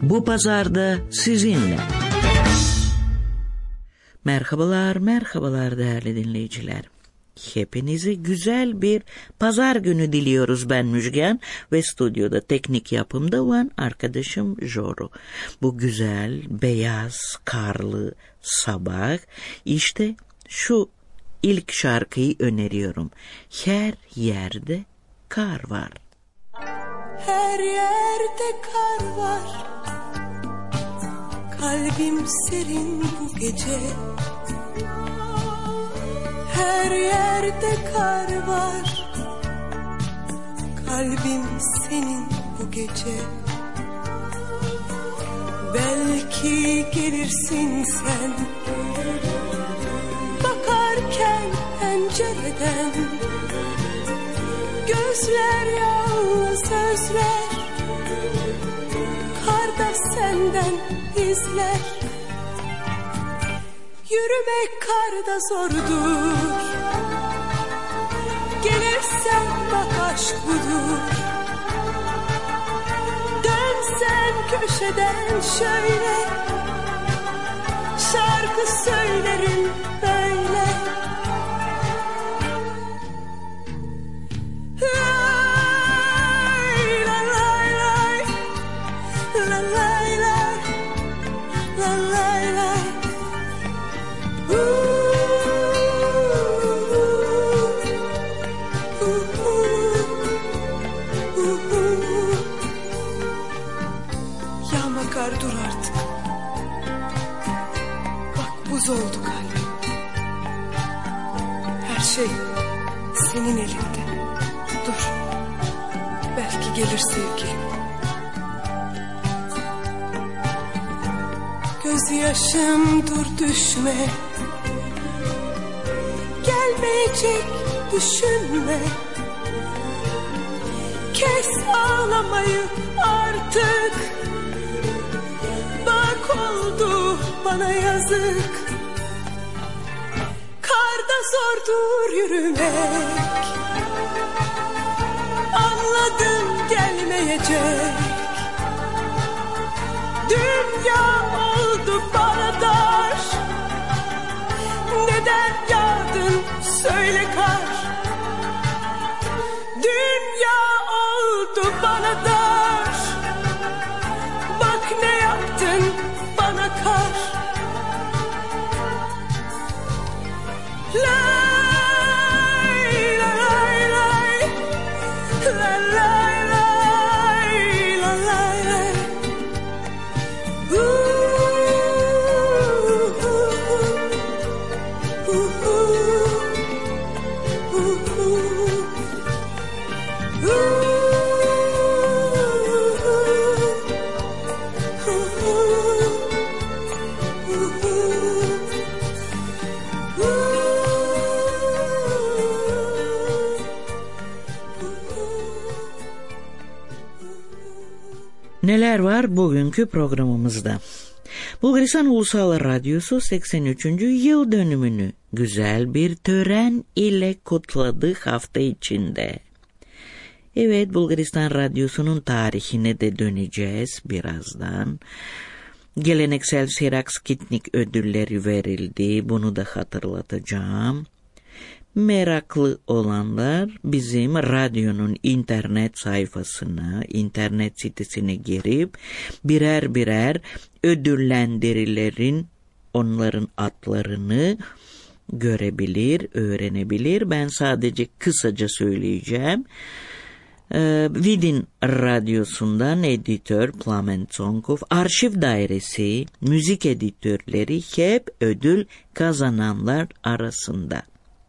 bu pazarda sizinle. Merhabalar değerli dinleyiciler. Hepinize güzel bir pazar günü diliyoruz. Ben Müjgan ve stüdyoda teknik yapımda olan arkadaşım Joro. Bu güzel, beyaz, karlı sabah işte şu ilk şarkıyı öneriyorum. Her yerde kar var. Her yerde kar var. Kalbim serin bu gece. Her yerde kar var. Kalbim senin bu gece. Belki gelirsin sen, bakarken pencereden. Gözler yalnız özler, karda senden izler. Yürümek karda zordur, gelirsen bak aşk budur. Dönsen köşeden şöyle, şarkı söylerim böyle. Yağma kar dur artık. Bak buz oldu kalbim. Her şey senin elinde. Dur. Belki gelir sevgilim. Gözyaşım dur düşme. Gelmeyecek düşünme. Kes ağlamayı artık. Bak oldu bana yazık. Karda zordur yürümek. Anladım gelmeyecek. Dünya oldu bana dar. Neden yağdın söyle kar. Dünya oldu bana dar. Bak ne yaptın bana kar. Lay lay lay lay lay lay lay lay lay. Neler var bugünkü programımızda? Bulgaristan Ulusal Radyosu 83. yıl dönümünü güzel bir tören ile kutladı hafta içinde. Evet, Bulgaristan Radyosu'nun tarihine de döneceğiz birazdan. Geleneksel Serac Skitnik ödülleri verildi, bunu da hatırlatacağım. Meraklı olanlar bizim radyonun internet sayfasına, internet sitesine girip birer ödüllendirilerin onların adlarını görebilir, öğrenebilir. Ben sadece kısaca söyleyeceğim. Vidin Radyosu'ndan editör Plamen Tsonkov, arşiv dairesi, müzik editörleri hep ödül kazananlar arasında.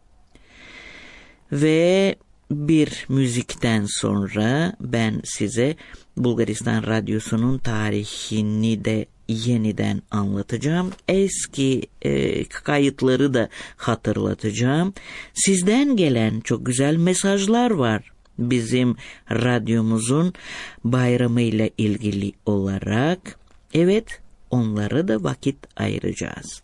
Ve bir müzikten sonra ben size Bulgaristan Radyosu'nun tarihini de yeniden anlatacağım. Eski kayıtları da hatırlatacağım. Sizden gelen çok güzel mesajlar var. Bizim radyomuzun bayramıyla ilgili olarak. Evet, onlara da vakit ayıracağız.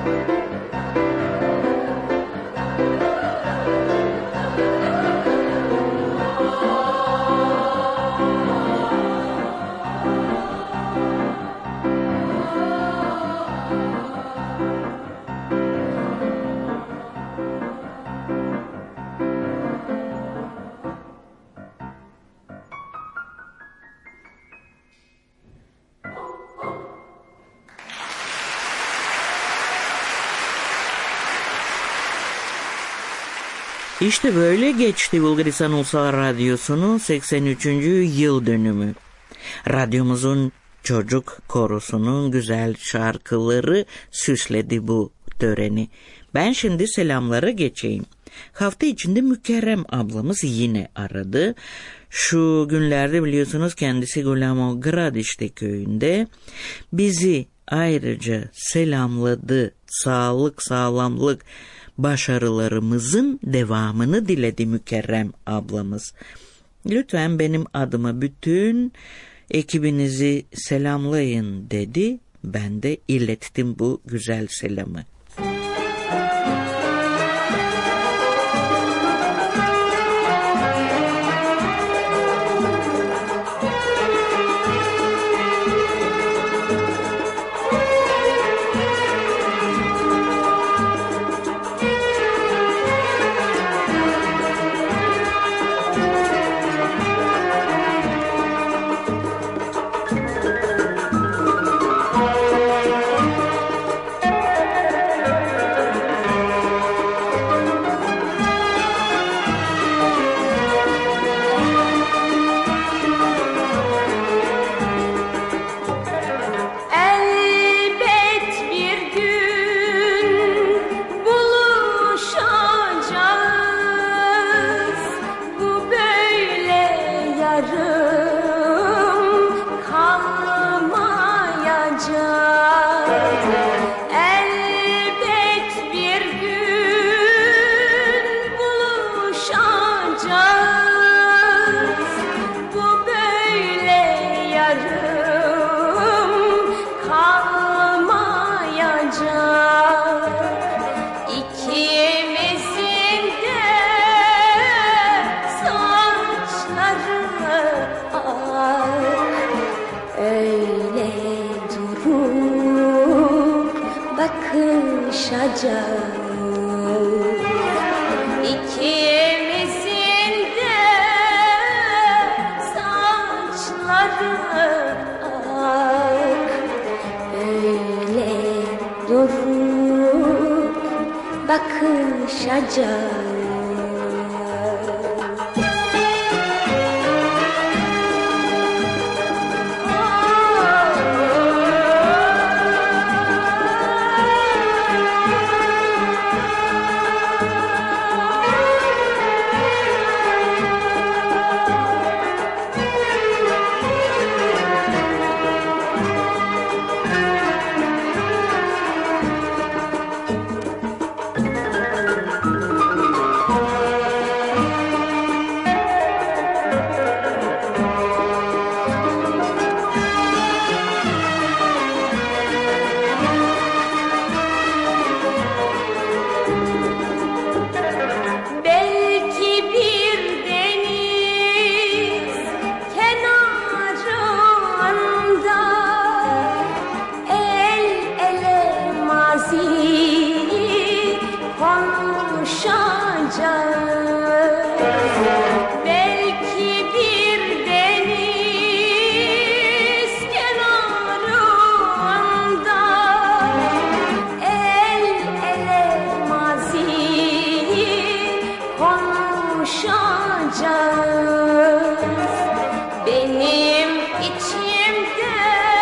İşte böyle geçti Bulgaristan Ulusal Radyosu'nun 83. yıl dönümü. Radyomuzun çocuk korosunun güzel şarkıları süsledi bu töreni. Ben şimdi selamlara geçeyim. Hafta içinde Mükerrem ablamız yine aradı. Şu günlerde biliyorsunuz kendisi Gulamogradiç'te köyünde. Bizi ayrıca selamladı. Sağlık, sağlamlık, başarılarımızın devamını diledi Mükerrem ablamız. Lütfen benim adıma bütün ekibinizi selamlayın dedi. Ben de ilettim bu güzel selamı. İkimizin de saçları ak, öyle durup bakışacağım. Benim içimde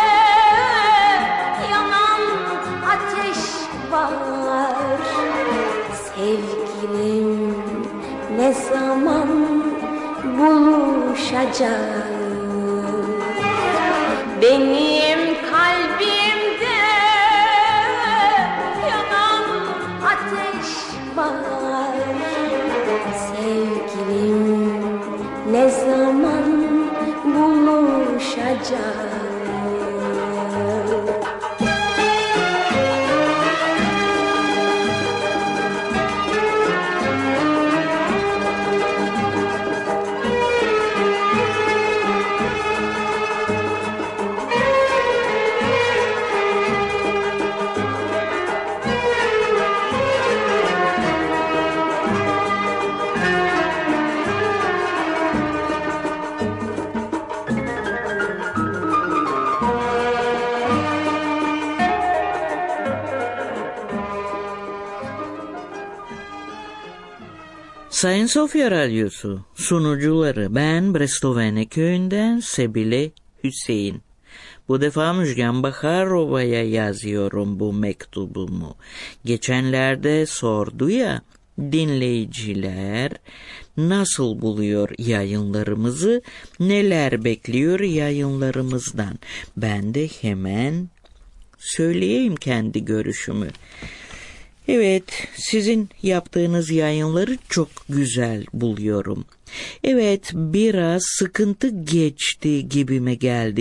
yanan ateş var. Sevgilim ne zaman buluşacağız? Benim kalbimde yanan ateş var. Sevgilim ne zaman buluşacağız? Sayın Sofya Radyosu sunucuları, ben Brestovene köyünden Sebile Hüseyin. Bu defa Müjgan Bakarova'ya yazıyorum bu mektubumu. Geçenlerde sordu ya, dinleyiciler nasıl buluyor yayınlarımızı, neler bekliyor yayınlarımızdan. Ben de hemen söyleyeyim kendi görüşümü. Evet, sizin yaptığınız yayınları çok güzel buluyorum. Evet, biraz sıkıntı geçti gibime geldi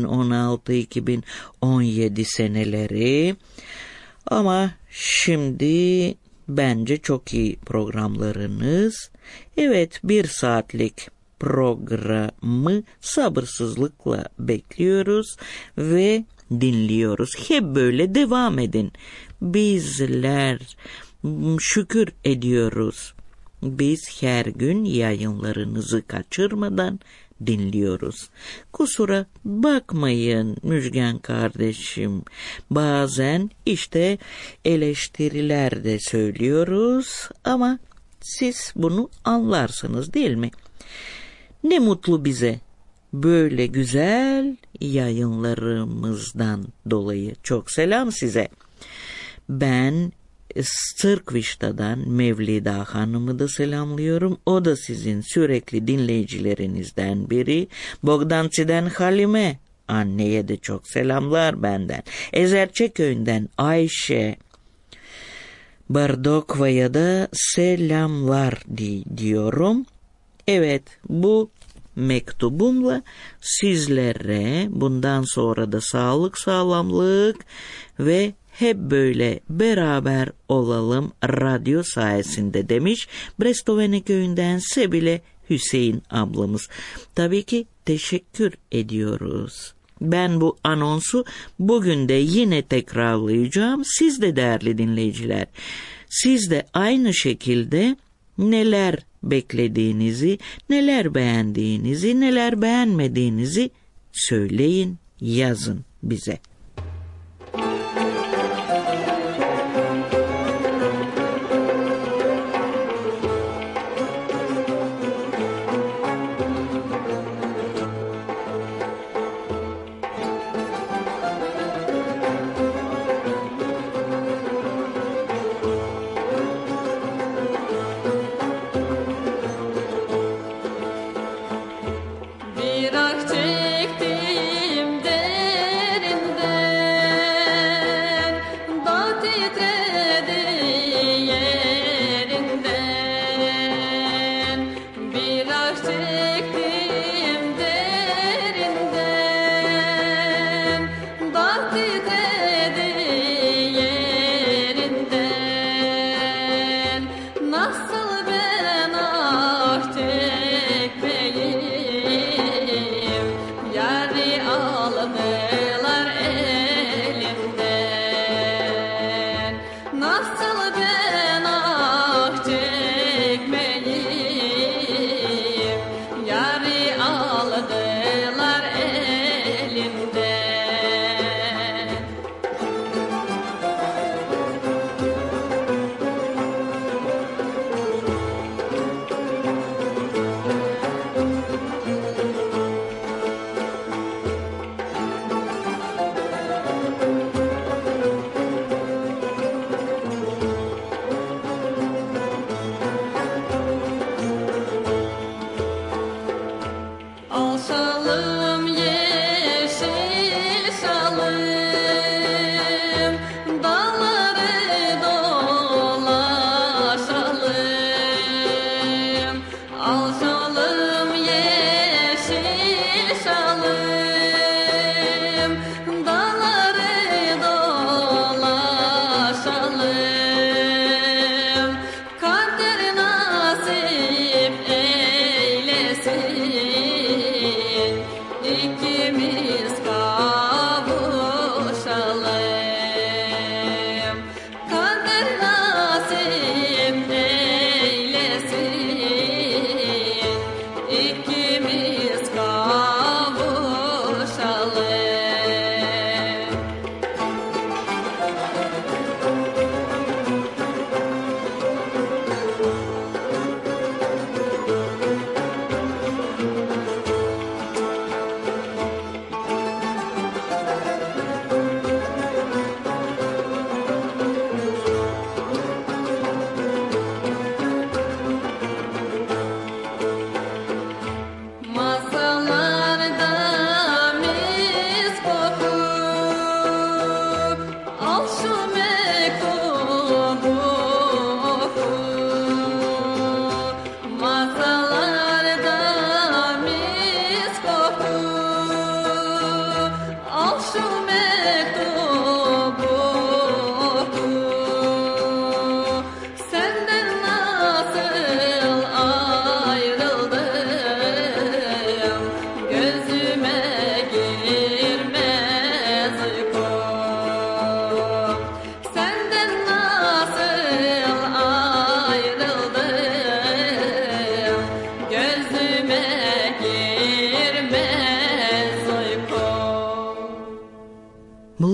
2016-2017 seneleri. Ama şimdi bence çok iyi programlarınız. Evet, 1 saatlik programı sabırsızlıkla bekliyoruz ve dinliyoruz. Hep böyle devam edin. Bizler şükür ediyoruz. Biz her gün yayınlarınızı kaçırmadan dinliyoruz. Kusura bakmayın Müjgan kardeşim. Bazen işte eleştiriler de söylüyoruz ama siz bunu anlarsınız değil mi? Ne mutlu bize. Böyle güzel yayınlarımızdan dolayı çok selam size. Ben Sırkvişta'dan Mevlida Hanım'ı da selamlıyorum. O da sizin sürekli dinleyicilerinizden biri. Bogdanci'den Halime anneye de çok selamlar benden. Ezerçe köyünden Ayşe Bardokva'ya da selamlar diyorum. Evet, bu mektubumla sizlere bundan sonra da sağlık, sağlamlık ve hep böyle beraber olalım radyo sayesinde demiş Brestovene köyünden Sebile Hüseyin ablamız. Tabii ki teşekkür ediyoruz. Ben bu anonsu bugün de yine tekrarlayacağım. Siz de değerli dinleyiciler, siz de aynı şekilde neler beklediğinizi, neler beğendiğinizi, neler beğenmediğinizi söyleyin, yazın bize.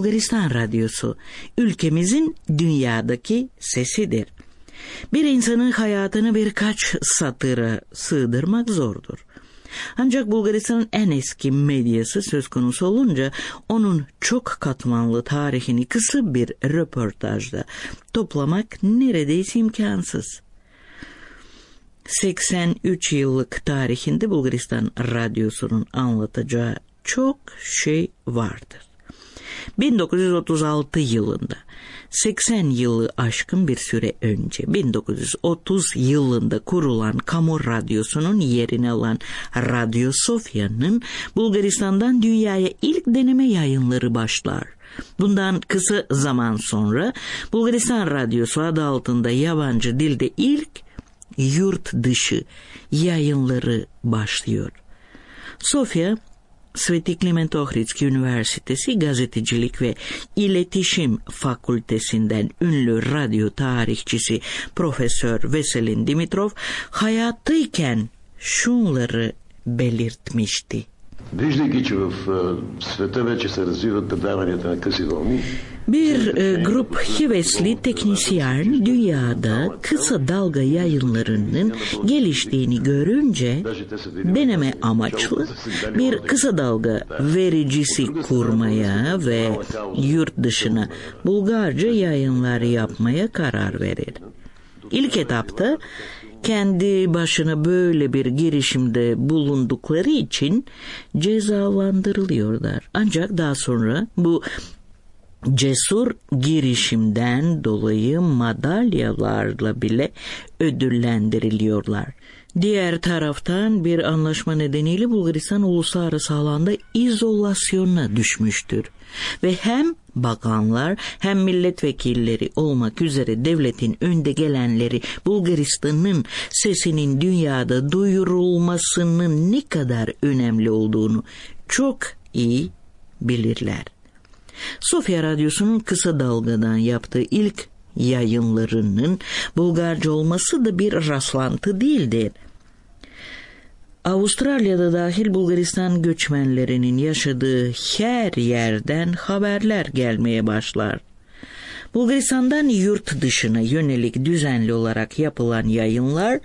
Bulgaristan Radyosu, ülkemizin dünyadaki sesidir. Bir insanın hayatını birkaç satıra sığdırmak zordur. Ancak Bulgaristan'ın en eski medyası söz konusu olunca onun çok katmanlı tarihini kısa bir röportajda toplamak neredeyse imkansız. 83 yıllık tarihinde Bulgaristan Radyosu'nun anlatacağı çok şey vardır. 1936 yılında 80 yılı aşkın bir süre önce 1930 yılında kurulan kamu radyosunun yerini alan Radyo Sofya'nın Bulgaristan'dan dünyaya ilk deneme yayınları başlar. Bundan kısa zaman sonra Bulgaristan Radyosu adı altında yabancı dilde ilk yurt dışı yayınları başlıyor. Sofya, Sveti Kliment Ohridski Üniversitesi Gazetecilik ve İletişim Fakültesinden ünlü radyo tarihçisi Profesör Veselin Dimitrov hayattayken şunları belirtmişti. Bir grup hevesli teknisyen dünyada kısa dalga yayınlarının geliştiğini görünce deneme amaçlı bir kısa dalga vericisi kurmaya ve yurt dışına Bulgarca yayınlar yapmaya karar verir. İlk etapta kendi başına böyle bir girişimde bulundukları için cezalandırılıyorlar. Ancak daha sonra bu cesur girişimden dolayı madalyalarla bile ödüllendiriliyorlar. Diğer taraftan bir anlaşma nedeniyle Bulgaristan uluslararası alanda izolasyona düşmüştür. Ve hem bakanlar hem milletvekilleri olmak üzere devletin önde gelenleri Bulgaristan'ın sesinin dünyada duyurulmasının ne kadar önemli olduğunu çok iyi bilirler. Sofya Radyosu'nun kısa dalgadan yaptığı ilk yayınlarının Bulgarca olması da bir rastlantı değildir. Avustralya'da dahil Bulgaristan göçmenlerinin yaşadığı her yerden haberler gelmeye başlar. Bulgaristan'dan yurt dışına yönelik düzenli olarak yapılan yayınlar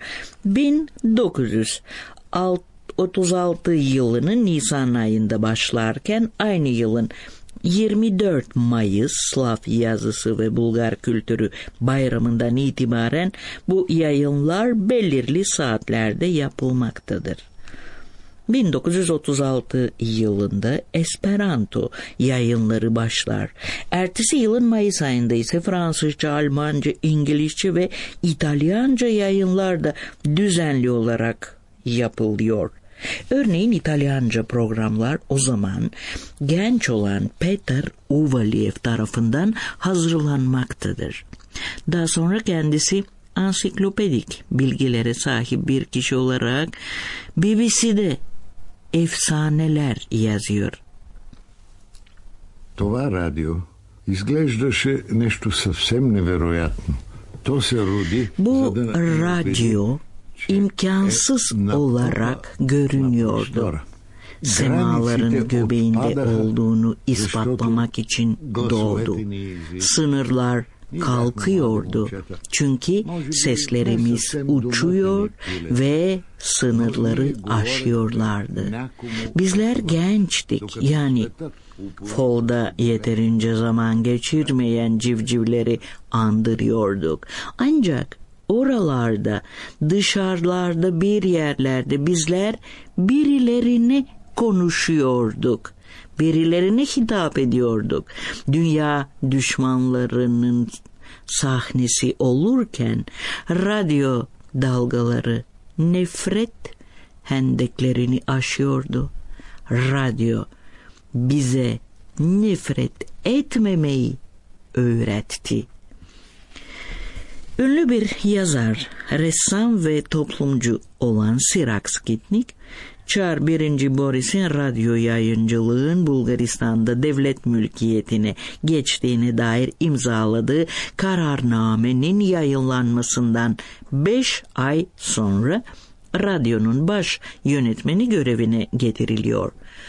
1936 yılının Nisan ayında başlarken aynı yılın 24 Mayıs Slav yazısı ve Bulgar kültürü bayramından itibaren bu yayınlar belirli saatlerde yapılmaktadır. 1936 yılında Esperanto yayınları başlar. Ertesi yılın Mayıs ayında ise Fransızca, Almanca, İngilizce ve İtalyanca yayınlar da düzenli olarak yapılıyor. Örneğin İtalyanca programlar o zaman genç olan Peter Uvaliev tarafından hazırlanmaktadır. Daha sonra kendisi ansiklopedik bilgilere sahip bir kişi olarak BBC'de efsaneler yazıyor. Това радио изглеждаше нещо съвсем невероятно. То се роди, bu radyo imkansız olarak görünüyordu. Semaların göbeğinde olduğunu ispatlamak için doğdu. Sınırlar kalkıyordu. Çünkü seslerimiz uçuyor ve sınırları aşıyorlardı. Bizler gençtik, yani folda yeterince zaman geçirmeyen civcivleri andırıyorduk. Ancak oralarda, dışarılarda bir yerlerde bizler birilerine konuşuyorduk. Birilerine hitap ediyorduk. Dünya düşmanlarının sahnesi olurken radyo dalgaları nefret hendeklerini aşıyordu. Radyo bize nefret etmemeyi öğretti. Ünlü bir yazar, ressam ve toplumcu olan Sirac Skitnik, Çar 1. Boris'in radyo yayıncılığın Bulgaristan'da devlet mülkiyetine geçtiğine dair imzaladığı kararnamenin yayınlanmasından 5 ay sonra radyonun baş yönetmeni görevine getiriliyor.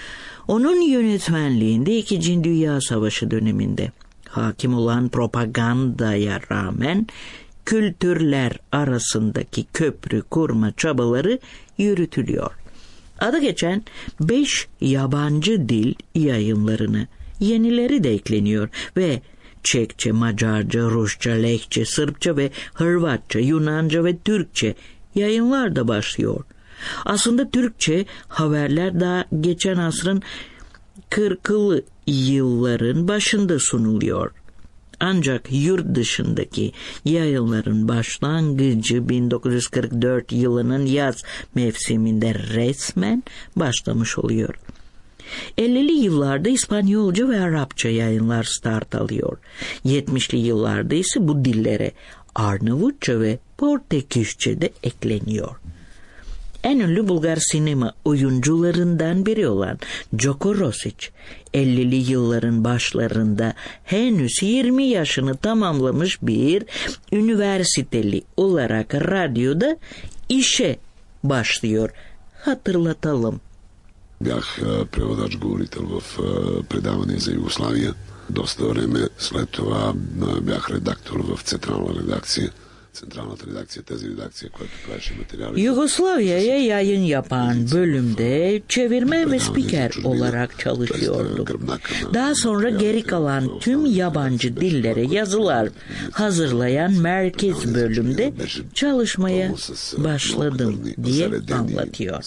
Onun yönetmenliğinde 2. Dünya Savaşı döneminde hakim olan propagandaya rağmen kültürler arasındaki köprü kurma çabaları yürütülüyor. Adı geçen 5 yabancı dil yayınlarına yenileri de ekleniyor ve Çekçe, Macarca, Rusça, Lehçe, Sırpça ve Hırvatça, Yunanca ve Türkçe yayınlar da başlıyor. Aslında Türkçe haberler daha geçen asrın 40'lı yılların başında sunuluyor. Ancak yurt dışındaki yayınların başlangıcı 1944 yılının yaz mevsiminde resmen başlamış oluyor. 50'li yıllarda İspanyolca ve Arapça yayınlar start alıyor. 70'li yıllarda ise bu dillere Arnavutça ve Portekizce de ekleniyor. En ünlü Bulgar sinema oyuncularından biri olan Joko Rosic, 50'li yılların başlarında henüz 20 yaşını tamamlamış bir üniversiteli olarak radyoda işe başlıyor. Hatırlatalım. Bях преводач говорител в предаване за Югославия. Доста време след това бях редактор в централната redakция, tezi redakция, която правеше материали. Yugoslavya'ya yayın yapan bölümde çevirmen ve spiker olarak çalışıyordum. Daha sonra geri kalan tüm yabancı dillere yazılar hazırlayan merkez bölümde çalışmaya başladım diye anlatıyor.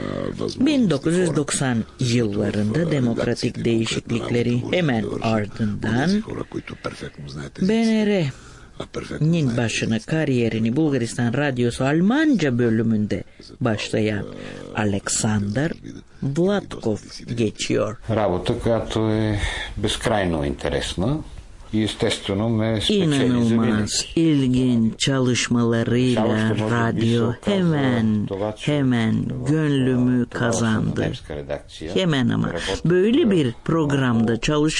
1990 yıllarında demokratik değişiklikleri hemen ardından BNR'nin başına kariyerini Bulgaristan Radyosu Almanca bölümünde başlayan Alexander Vladkov geçiyor. Работа, която е безкрайно интересна и естествено ме спечели за İnanılmaz ilginç çalışmalarıyla radyo hemen gönlümü kazandı. Hemen ama böyle bir programda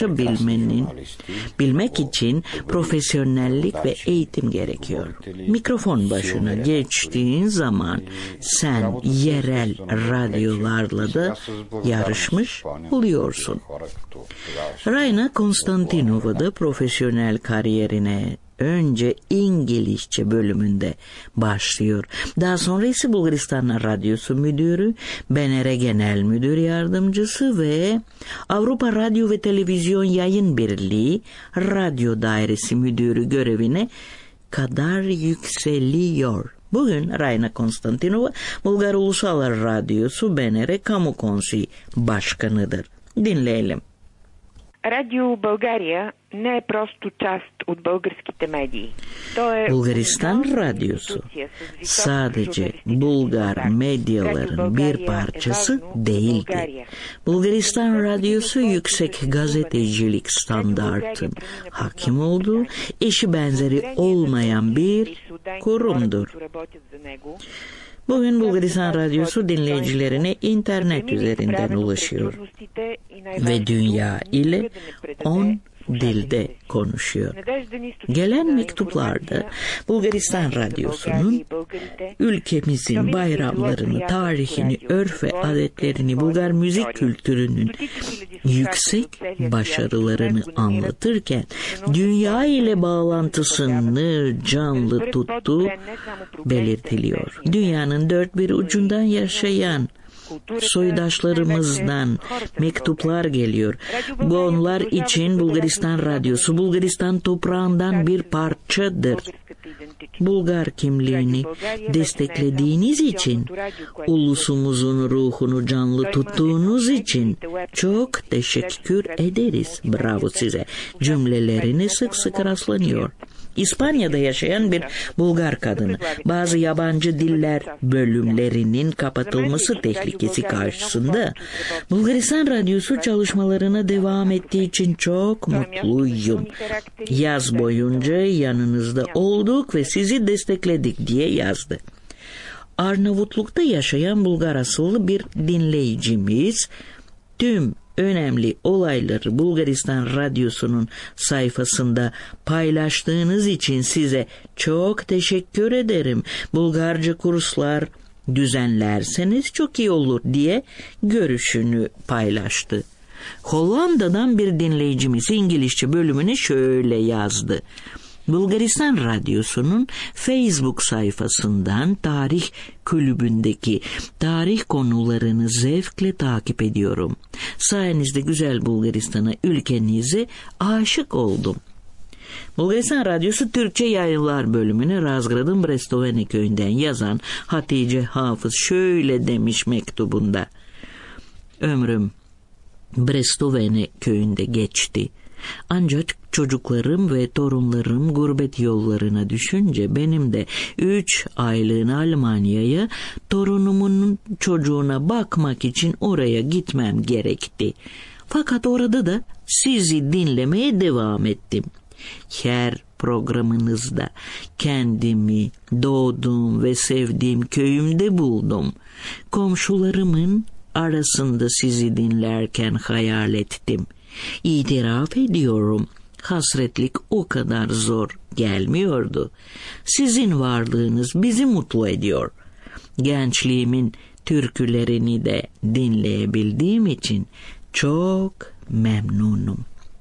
bilmek için profesyonellik ve eğitim gerekiyor. Mikrofon başına geçtiğin zaman sen yerel radyolarla da yarışmış oluyorsun. Raina Konstantinova da profesyonel kariyerine önce İngilizce bölümünde başlıyor. Daha sonra ise Bulgaristan Radyosu Müdürü, BNR Genel Müdür Yardımcısı ve Avrupa Radyo ve Televizyon Yayın Birliği Radyo Dairesi Müdürü görevine kadar yükseliyor. Bugün Raina Konstantinova, Bulgar Ulusal Radyosu BNR Kamu Konseyi Başkanıdır. Dinleyelim. Радио България не е просто част от българските медии. Bulgaristan Radyosu sadece Bulgar medyaların bir parçası değildi. Bulgaristan Radyosu yüksek gazetecilik standartın hakim olduğu, eşi benzeri olmayan bir kurumdur. Bugün Bulgaristan Radyosu dinleyicilerine internet üzerinden ulaşıyor ve dünya ile 10 dilde konuşuyor. Gelen mektuplarda Bulgaristan Radyosu'nun ülkemizin bayramlarını, tarihini, örf ve adetlerini, Bulgar müzik kültürünün yüksek başarılarını anlatırken dünya ile bağlantısını canlı tuttuğu belirtiliyor. Dünyanın dört bir ucundan yaşayan soydaşlarımızdan mektuplar geliyor. Bu onlar için Bulgaristan Radyosu Bulgaristan toprağından bir parçadır. Bulgar kimliğini desteklediğiniz için, ulusumuzun ruhunu canlı tuttuğunuz için çok teşekkür ederiz. Bravo size. Cümlelerini sık sık rastlanıyor. İspanya'da yaşayan bir Bulgar kadını bazı yabancı diller bölümlerinin kapatılması tehlikesi karşısında Bulgaristan Radyosu çalışmalarına devam ettiği için çok mutluyum. Yaz boyunca yanınızda olduk ve sizi destekledik diye yazdı. Arnavutluk'ta yaşayan Bulgar asıllı bir dinleyicimiz tüm önemli olayları Bulgaristan Radyosu'nun sayfasında paylaştığınız için size çok teşekkür ederim. Bulgarca kurslar düzenlerseniz çok iyi olur diye görüşünü paylaştı. Hollanda'dan bir dinleyicimiz İngilizce bölümünü şöyle yazdı. Bulgaristan Radyosu'nun Facebook sayfasından tarih kulübündeki tarih konularını zevkle takip ediyorum. Sayenizde güzel Bulgaristan'a, ülkenize aşık oldum. Bulgaristan Radyosu Türkçe Yayınlar bölümünü Razgrad'ın Brestovene köyünden yazan Hatice Hafız şöyle demiş mektubunda. Ömrüm Brestovene köyünde geçti. Ancak çocuklarım ve torunlarım gurbet yollarına düşünce benim de 3 aylığına Almanya'ya torunumun çocuğuna bakmak için oraya gitmem gerekti. Fakat orada da sizi dinlemeye devam ettim. Her programınızda kendimi doğduğum ve sevdiğim köyümde buldum. Komşularımın arasında sizi dinlerken hayal ettim. İtiraf ediyorum, hasretlik o kadar zor gelmiyordu. Sizin varlığınız bizi mutlu ediyor. Gençliğimin türkülerini de dinleyebildiğim için çok memnunum.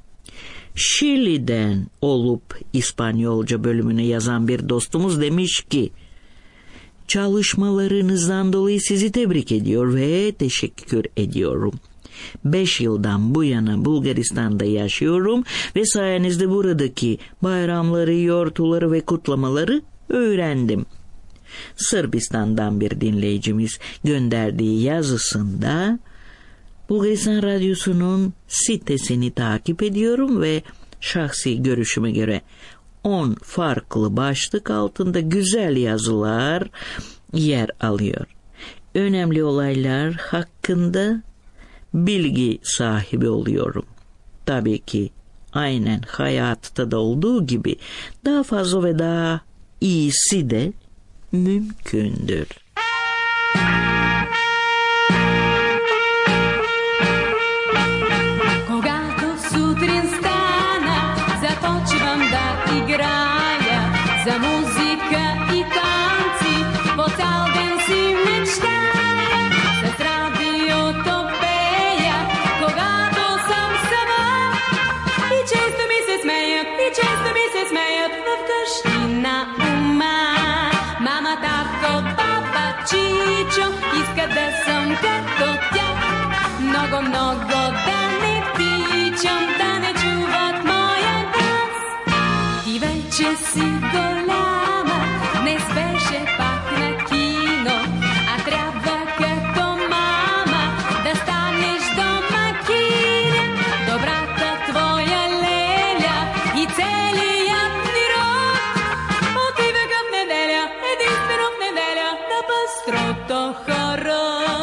Şili'den olup İspanyolca bölümünü yazan bir dostumuz demiş ki, çalışmalarınızdan dolayı sizi tebrik ediyor ve teşekkür ediyorum. 5 yıldan bu yana Bulgaristan'da yaşıyorum ve sayenizde buradaki bayramları, yortuları ve kutlamaları öğrendim. Sırbistan'dan bir dinleyicimiz gönderdiği yazısında Bulgaristan Radyosu'nun sitesini takip ediyorum ve şahsi görüşüme göre 10 farklı başlık altında güzel yazılar yer alıyor. Önemli olaylar hakkında bilgi sahibi oluyorum. Tabii ki aynen hayatta da olduğu gibi daha fazla ve daha iyisi de mümkündür. Когато сутрин стана, започвам да играя за музика и танци, по цял ден си мечтая, с радиото пея, когато съм сама. И често ми се смеят вкъщи на ума. Мама, татко, папа, чичо, искат да съм като тях. Много, много да не тичам, да не чуват моя глас. Ти вече си голяма, днес беше пак на кино, а трябва като мама да станеш домакиня. Добрата твоя леля и целият ни род отиваха в неделя, единствено в неделя, на пъстрото хоро.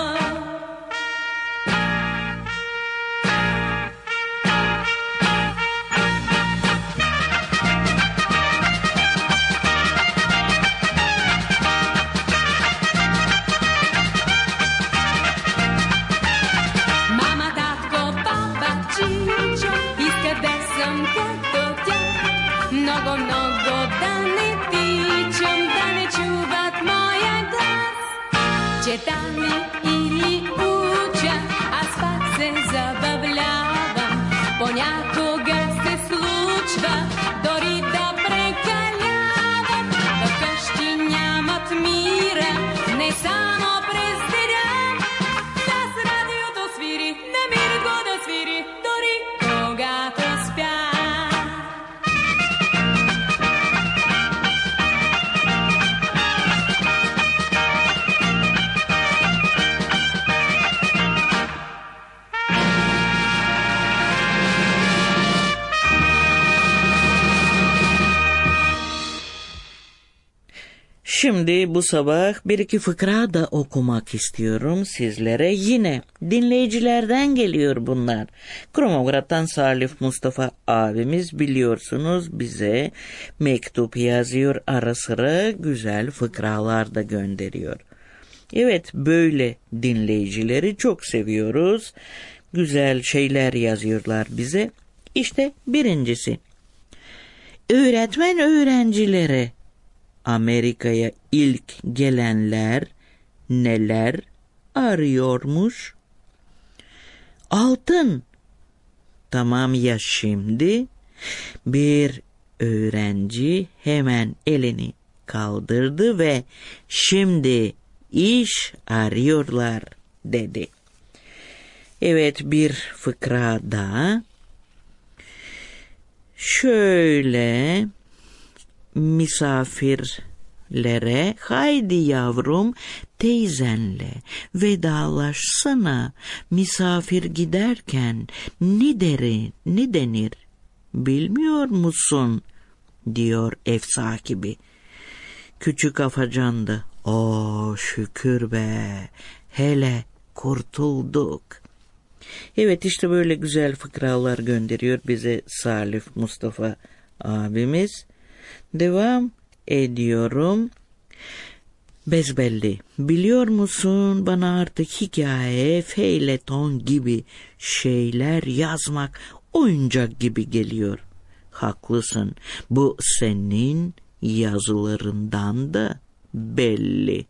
Мама, татко, папа, чичо, искат да съм като тях. Много, много да не тичам, да не чуват моя глас. Чета ли или уча, аз пак се забавлявам. Понякога се случва дори да прекалявам. Вкъщи нямат мира, не само през деня. Да с радиото свири, намира го да свири, дори когато спя. Şimdi bu sabah bir iki fıkra da okumak istiyorum sizlere. Yine dinleyicilerden geliyor bunlar. Kromograd'dan Salif Mustafa abimiz biliyorsunuz bize mektup yazıyor, ara sıra güzel fıkralar da gönderiyor. Evet, böyle dinleyicileri çok seviyoruz. Güzel şeyler yazıyorlar bize. İşte birincisi. Öğretmen öğrencilere Amerika'ya ilk gelenler neler arıyormuş? Altın Tamam ya şimdi? Bir öğrenci hemen elini kaldırdı ve şimdi iş arıyorlar dedi. Evet, bir fıkra daha. Şöyle misafirlere haydi yavrum teyzenle vedalaşsana, misafir giderken ne denir bilmiyor musun diyor ev sahibi. Küçük afacan da şükür be, hele kurtulduk. Evet, işte böyle güzel fıkralar gönderiyor bize Salih Mustafa abimiz. Devam ediyorum. Bezbelli, biliyor musun, bana artık hikaye, feyleton gibi şeyler yazmak oyuncak gibi geliyor. Haklısın, bu senin yazılarından da belli.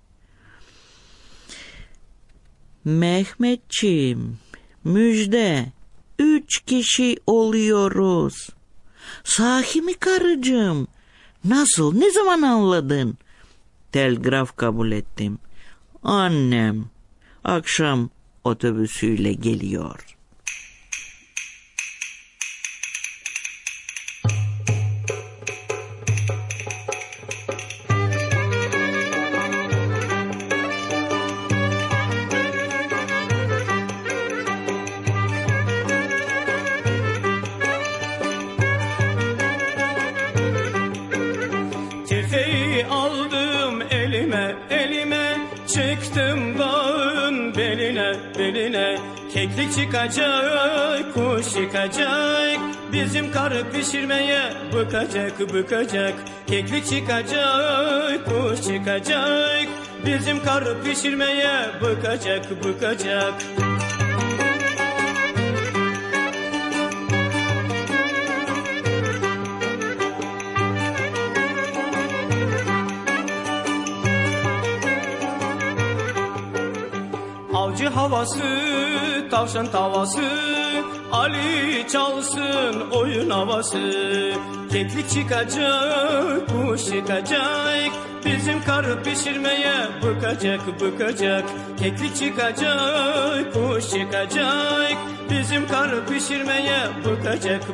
Mehmetçiğim, müjde, 3 kişi oluyoruz. Sahi mi karıcığım? Nasıl, ne zaman anladın? Telgraf kabul ettim. Annem akşam otobüsüyle geliyor. Tüfeği aldım elime, çıktım dağın beline. Keklik çıkacak, kuş çıkacak, bizim karı pişirmeye bıkacak. Keklik çıkacak, kuş çıkacak, bizim karı pişirmeye bıkacak. Avcı havası, tavşan tavası, Ali çalsın oyun havası. Keklik çıkacak, kuş çıkacak, bizim karı pişirmeye bıkacak. Keklik çıkacak, kuş çıkacak, bizim karı pişirmeye bıkacak.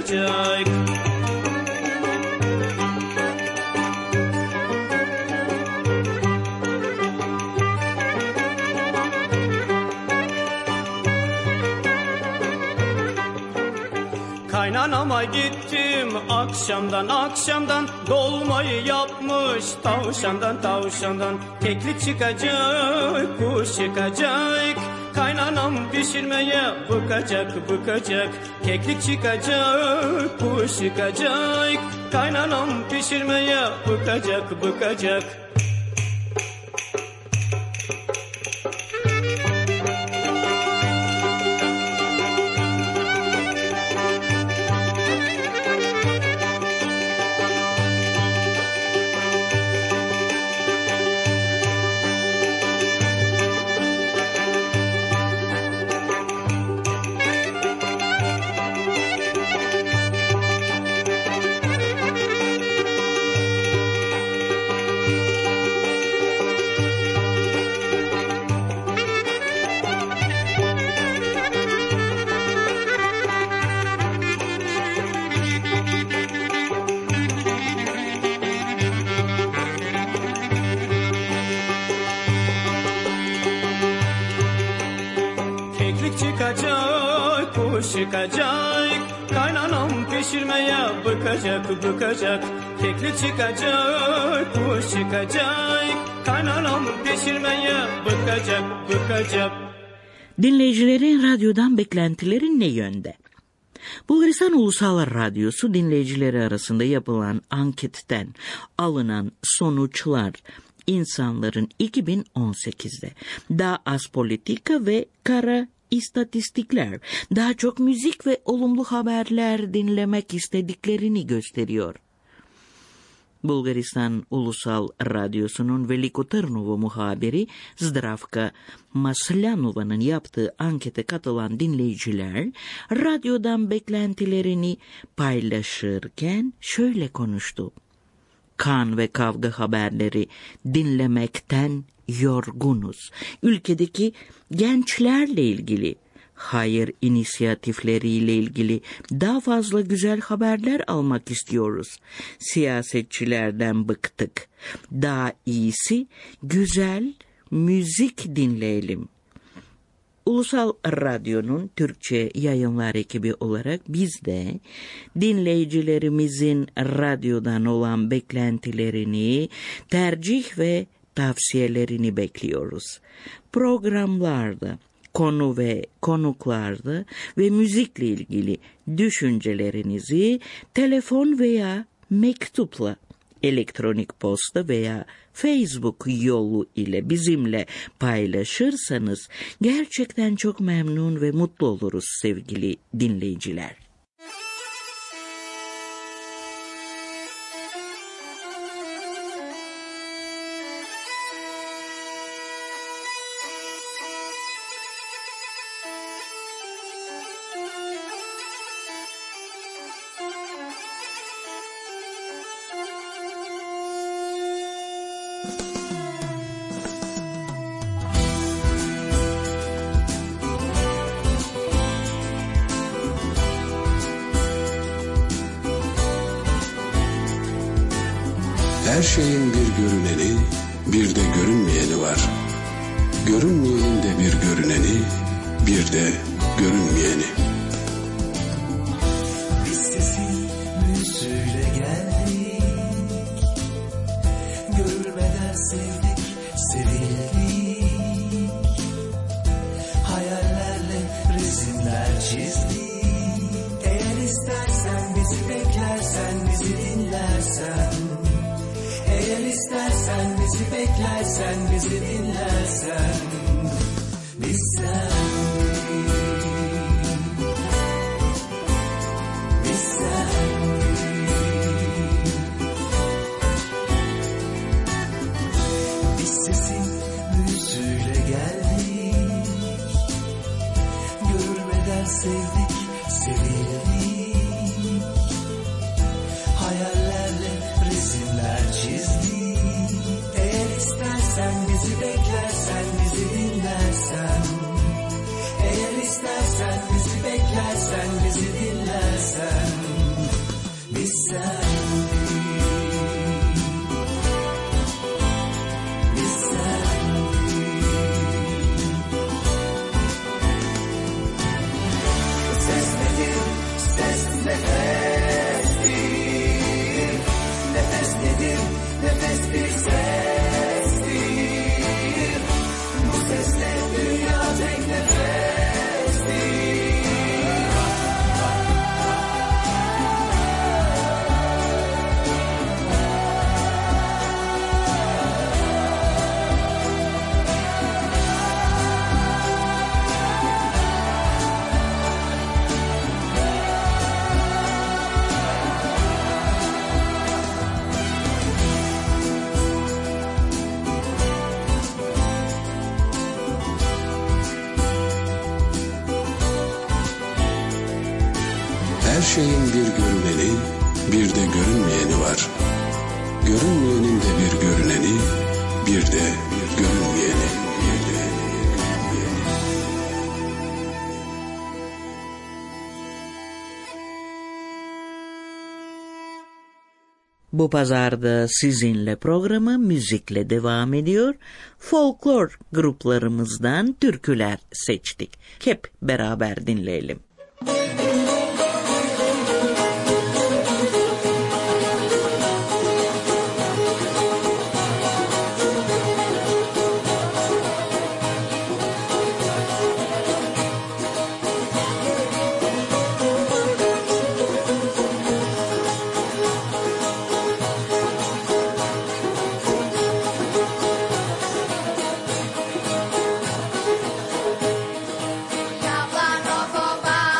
Kaynanama gittim akşamdan, dolmayı yapmış tavşandan. Keklik çıkacak, kuş çıkacak, kaynanam pişirmeye bıkacak. Keklik çıkacak, kuş çıkacak, kaynanam pişirmeye bıkacak. Çıkacak, kuş çıkacak, kaynanam pişirmeye bıkacak. Keklik çıkacak, kuş çıkacak, kaynanam pişirmeye bıkacak. Dinleyicilerin radyodan beklentileri ne yönde? Bulgaristan Ulusal Radyosu dinleyicileri arasında yapılan anketten alınan sonuçlar insanların 2018'de daha az politika ve kara istatistikler, daha çok müzik ve olumlu haberler dinlemek istediklerini gösteriyor. Bulgaristan Ulusal Radyosu'nun Veliko Tırnovo muhabiri Zdravka Masляnova'nın yaptığı ankete katılan dinleyiciler radyodan beklentilerini paylaşırken şöyle konuştu. Kan ve kavga haberleri dinlemekten yorgunuz. Ülkedeki gençlerle ilgili, hayır inisiyatifleriyle ilgili daha fazla güzel haberler almak istiyoruz. Siyasetçilerden bıktık. Daha iyisi güzel müzik dinleyelim. Ulusal Radyo'nun Türkçe yayınlar ekibi olarak biz de dinleyicilerimizin radyodan olan beklentilerini, tercih ve tavsiyelerini bekliyoruz. Programlarda, konu ve konuklarda ve müzikle ilgili düşüncelerinizi telefon veya mektupla, elektronik posta veya Facebook yolu ile bizimle paylaşırsanız gerçekten çok memnun ve mutlu oluruz sevgili dinleyiciler. Her şeyin bir görüneni, bir de görünmeyeni var. Görünmeyenin de bir görüneni, bir de görünmeyeni. Biz sesin müziğiyle geldik, görülmeden sevdik, sevildik. Hayallerle resimler çizdik. Eğer istersen bizi beklersen, bizi dinlersen. Eğer istersen bizi beklersen, bizi dinlersen, biz sendik, biz sendik. Biz sesin müziğiyle geldik, görülmeden sevdik, sevildik. Hayallerle resimler çizdik. Eğer istersen bizi beklersen, bizi dinlersen. Eğer istersen bizi beklersen, bizi dinlersen, biz sendik, biz sendik. Ses nedir? Ses nefestir. Nefes nedir? Nefes bir sestir. Bu sesle dünya tek nefestir. Her şeyin bir görüneni, bir de görünmeyeni var. Görünmeyenin de bir görüneni, bir de görünmeyeni, bir de görünmeyeni. Bu pazarda sizinle programı müzikle devam ediyor. Folklor gruplarımızdan türküler seçtik. Hep beraber dinleyelim. Yavlar o baba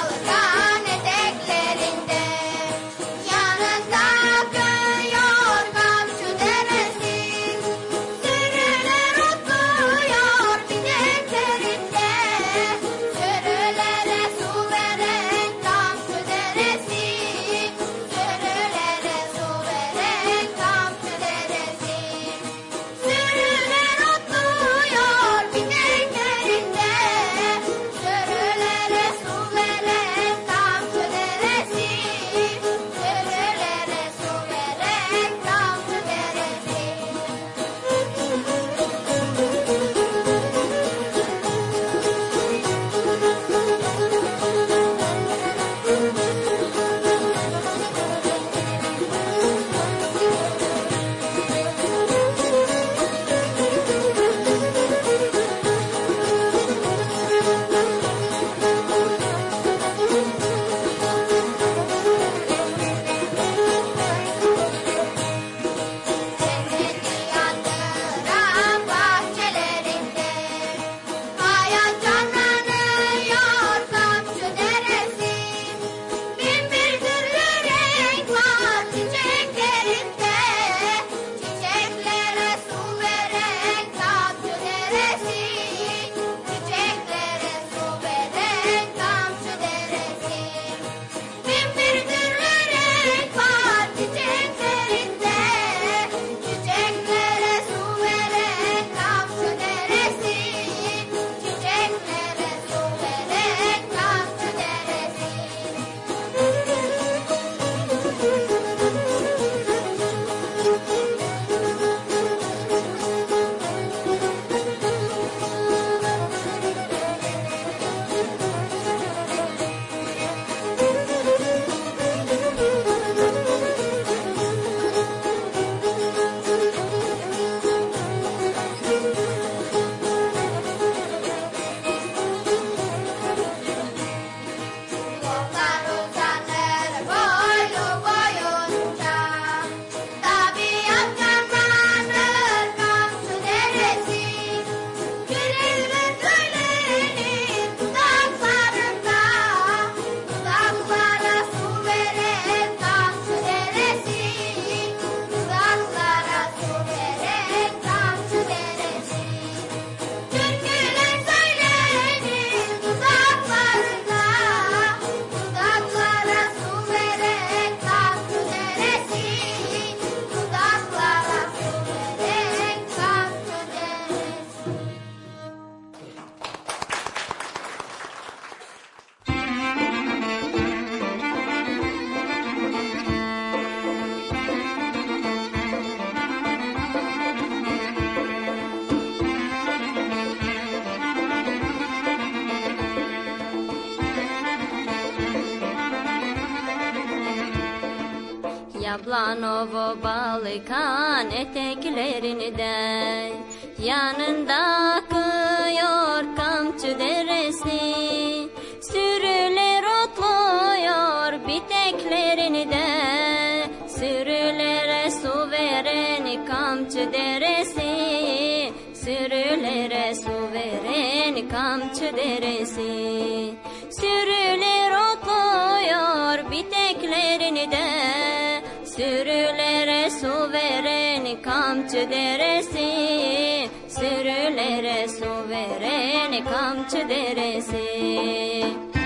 Kaplanovo balıkan eteklerini de yanında akıyor kamçı deresi. Sürüler otluyor biteklerini de sürülere su veren kamçı deresi. Sürülere su veren kamçı deresi. Sürüler otluyor biteklerini de sürülere su veren kamçı deresi. Sürülere su veren kamçı deresi.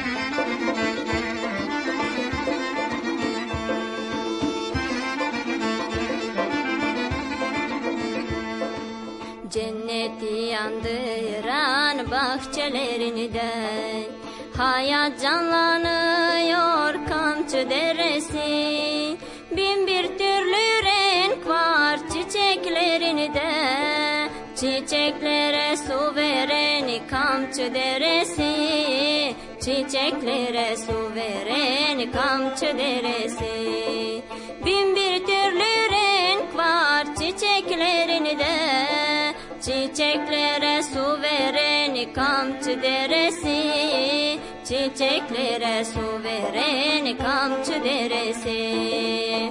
Cenneti yandıran bahçelerini de hayat canlanıyor kamçı deresi. Bin bir türlü renk var çiçeklerini de çiçeklere su veren kamçı deresi. Çiçeklere su veren kamçı deresi. Bin bir türlü renk var çiçeklerini de çiçeklere su veren kamçı deresi. Çiçeklere su veren kamçı deresi.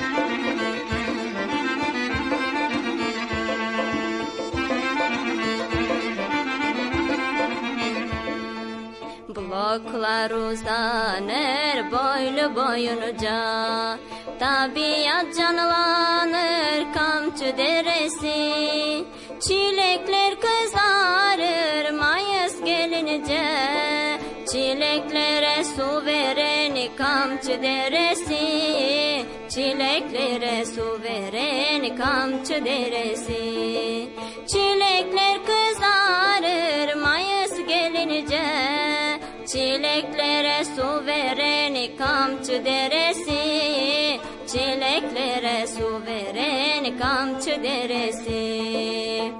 Bloklar uzanır boylu boyunca, tabiat canlanır kamçı deresi. Çilekler kızarır Mayıs gelince, çileklere su veren kamçı deresi. Çileklere su veren kamçı deresi. Çilekler kızarır Mayıs gelince, çileklere su veren kamçı deresi. Çileklere su veren kamçı deresi.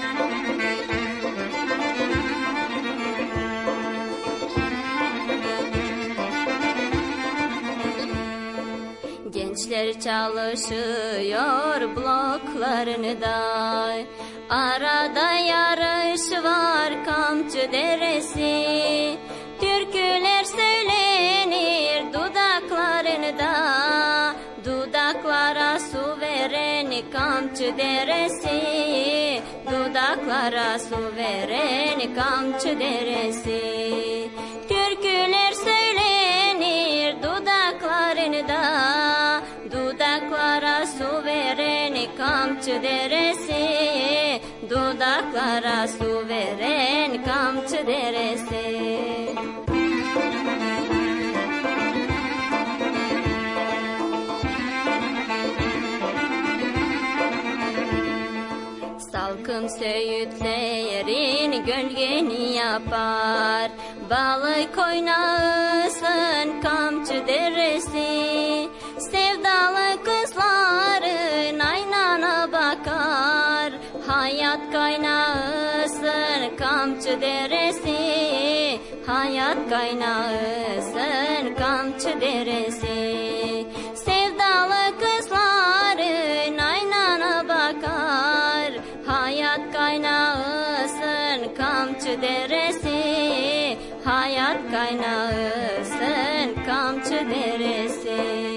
Gençler çalışıyor bloklarını da, arada yarış var kamçı deresi. Türküler söylenir dudaklarını da, dudaklara su veren kamçı deresi. Dudaklara su veren kamçı deresi. Türküler söylenir dudaklarını da, dudaklara su veren kamçı deresi. Dudaklara su veren kamçı deresi. Salkım söğütlerin gölgeni yapar, balık oynasın kamçı deresi. Sevdalı kızların aynana bakar, hayat kaynasın kamçı deresi. Hayat kaynasın kamçı deresi. Sevdalı kızların aynana bakar, hayat kaynasın kamçı deresi. Hayat kaynasın kamçı deresi.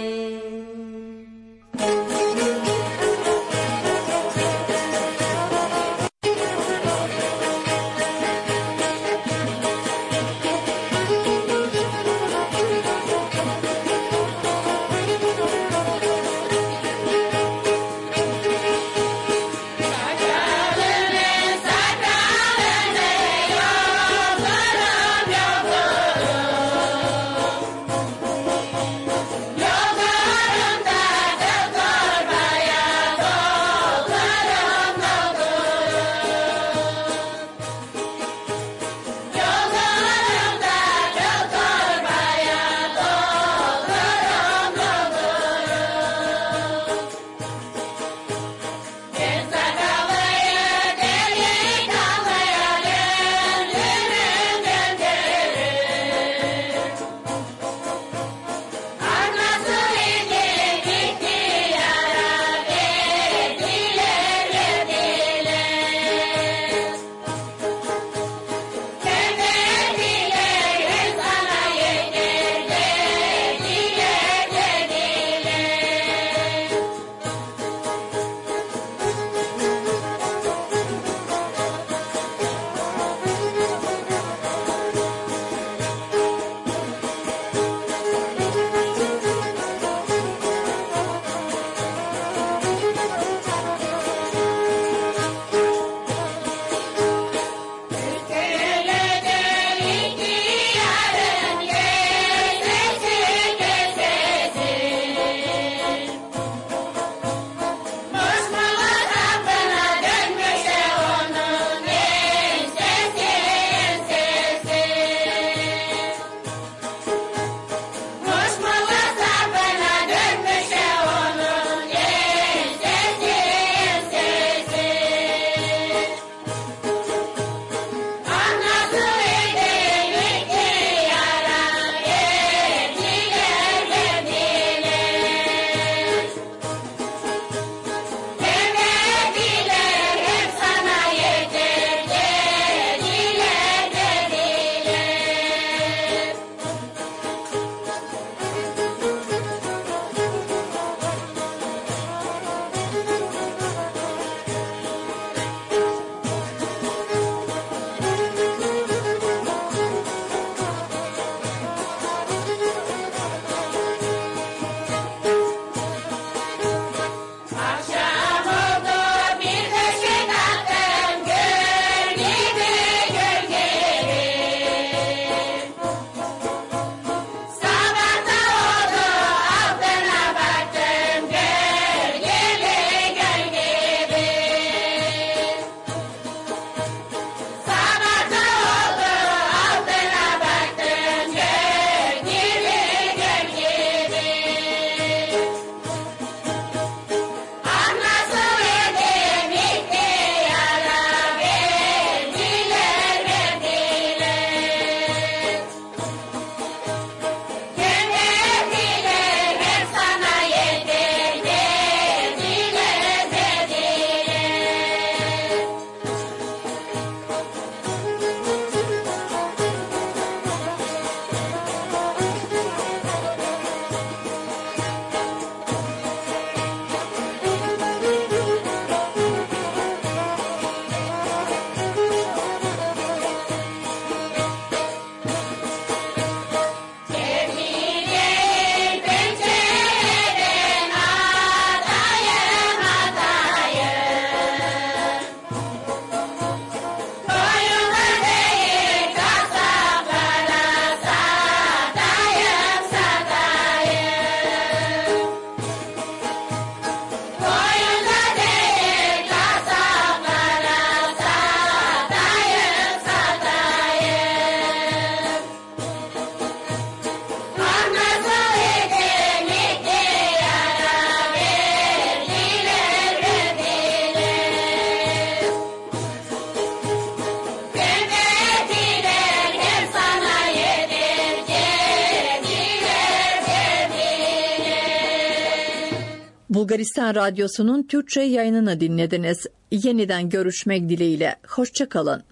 Bulgaristan Radyosu'nun Türkçe yayınını dinlediniz. Yeniden görüşmek dileğiyle. Hoşça kalın.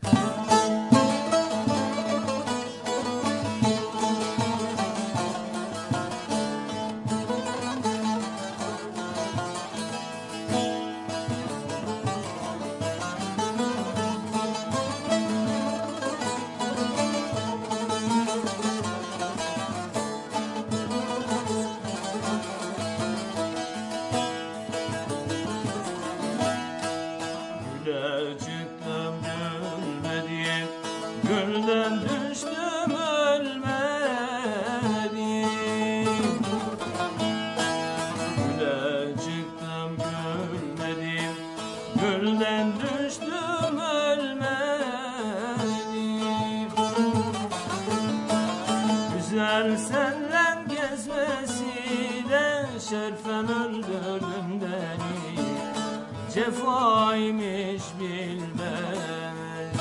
Cefaymış bilmez.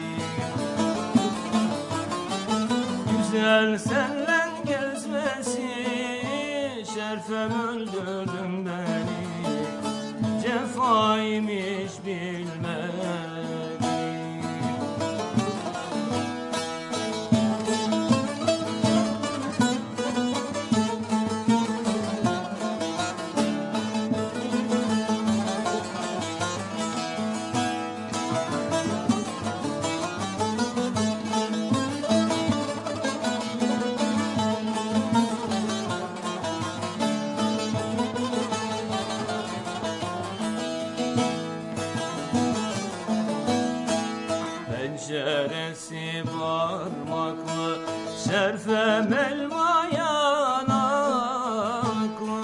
Güzel senle gezmesi şerfem öldürdün beni. Cefaymış bilmez. Penceresi parmaklı, şerfem elma yanaklı.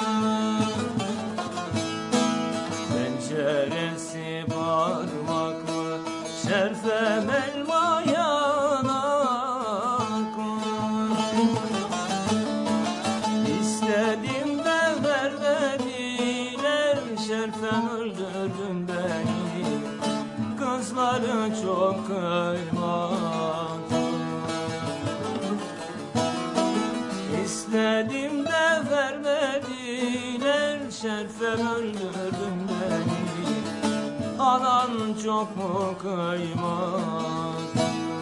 Penceresi parmaklı, şerfem elma yanaklı. İstedim de vermediler, şerfem öldürdün beni. Kızları çok kıymadım. İstedim de vermediler, şerfem öldürdün beni. Anan çok mu kıymadım?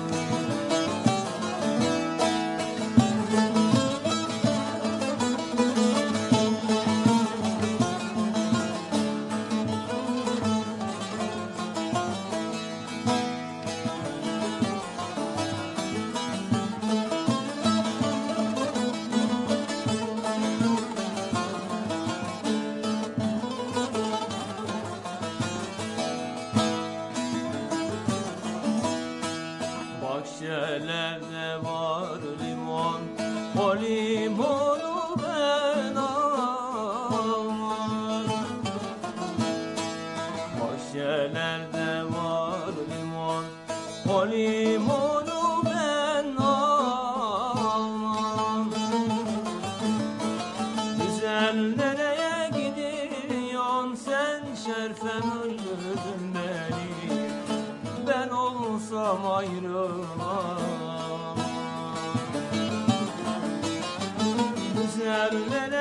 Bahçelerde var limon, o limonu ben almam. Bahçelerde var limon, o limonu ben almam. Güzel nereye gidiyorsun sen, şerfem öldürdün beni. Ben olsam ayrılmam. Güzel nereye